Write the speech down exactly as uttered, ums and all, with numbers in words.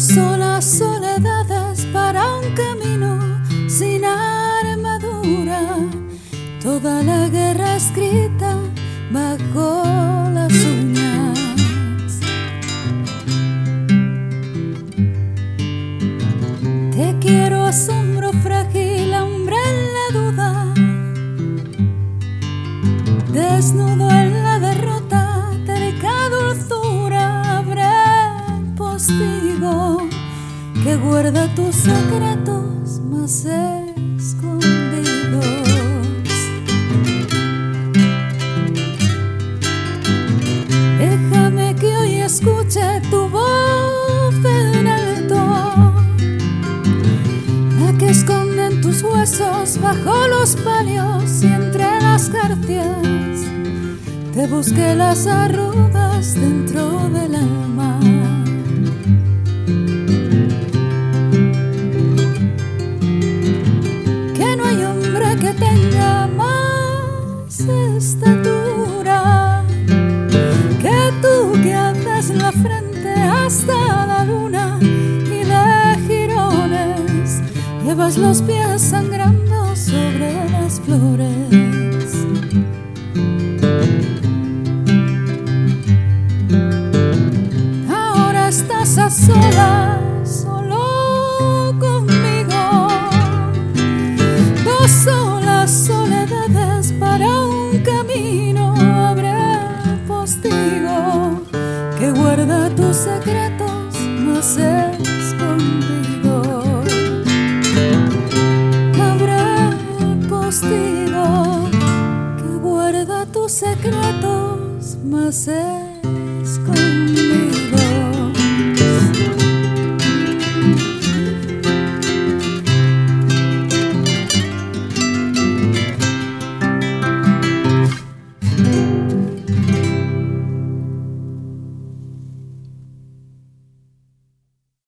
solas soledades para un camino sin armadura, toda la guerra escrita bajo las uñas. Te quiero, asombro frágil, hombre en la duda, desnudo en la derrota, terca dulzura, abre el postigo que guarda tus secretos más escondidos. Déjame que hoy escuche tu voz en alto, la que esconden tus huesos bajo los palios y entre las jarcias. Te busqué las arrugas dentro del alma. Que no hay hombre que tenga más estatura que tú, que haces la frente hasta la luna y de jirones llevas los pies sangrando sobre las flores. Ahora estás a solas, solo conmigo, dos solas soledades para un camino, abre el postigo que guarda tus secretos más escondidos. Abre el postigo que guarda tus secretos más escondidos.